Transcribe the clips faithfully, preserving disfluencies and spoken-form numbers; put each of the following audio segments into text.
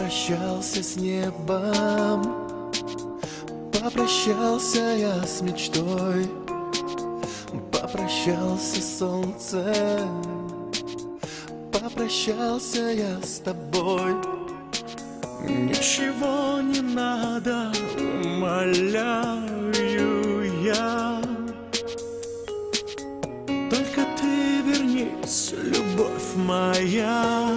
Попрощался с небом, попрощался я с мечтой, попрощался с солнцем, попрощался я с тобой. Ничего не надо, умоляю я, только ты вернись, любовь моя.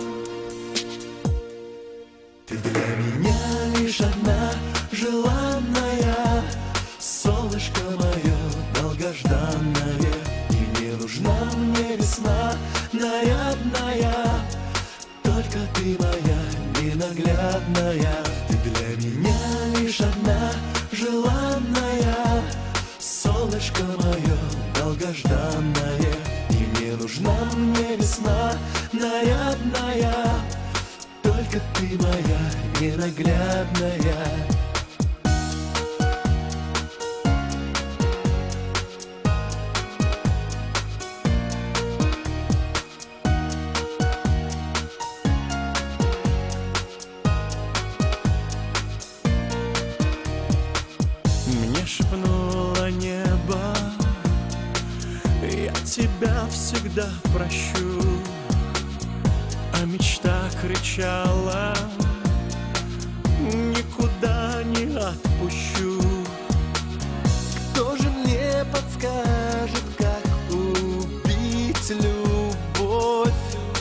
Ты для меня лишь одна желанная, солнышко мое долгожданное. И не нужна мне весна нарядная, только ты моя ненаглядная. Ты для меня лишь одна желанная, солнышко мое долгожданное. И не нужна мне весна нарядная, только ты моя ненаглядная. Мне шепнуло небо, я тебя всегда прощу. А мечта кричала, никуда не отпущу. Кто же мне подскажет, как убить любовь,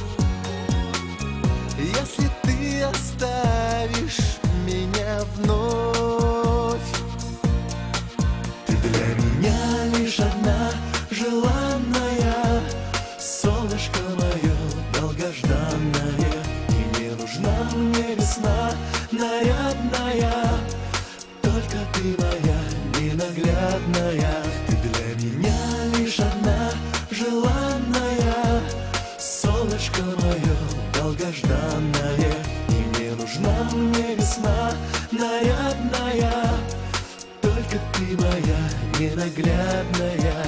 если ты оставишь меня вновь? Ты для меня лишь одна желанная, солнышко мое долгожданное. И не нужна мне весна нарядная, только ты моя ненаглядная. Ты для меня лишь одна желанная, солнышко мое долгожданное. И не нужна мне весна нарядная, только ты моя ненаглядная.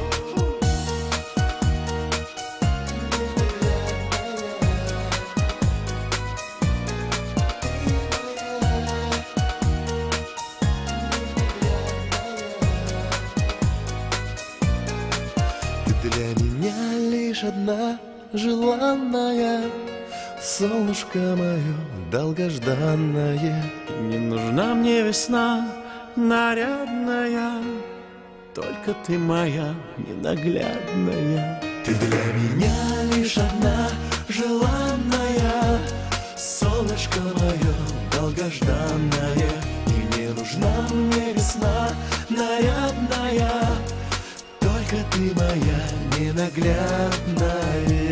Для меня лишь одна желанная, солнышко мое долгожданное. Не нужна мне весна нарядная, только ты моя ненаглядная. Ты для меня лишь одна желанная, солнышко мое долгожданное. И не нужна мне весна нарядная, только ты моя ненаглядная.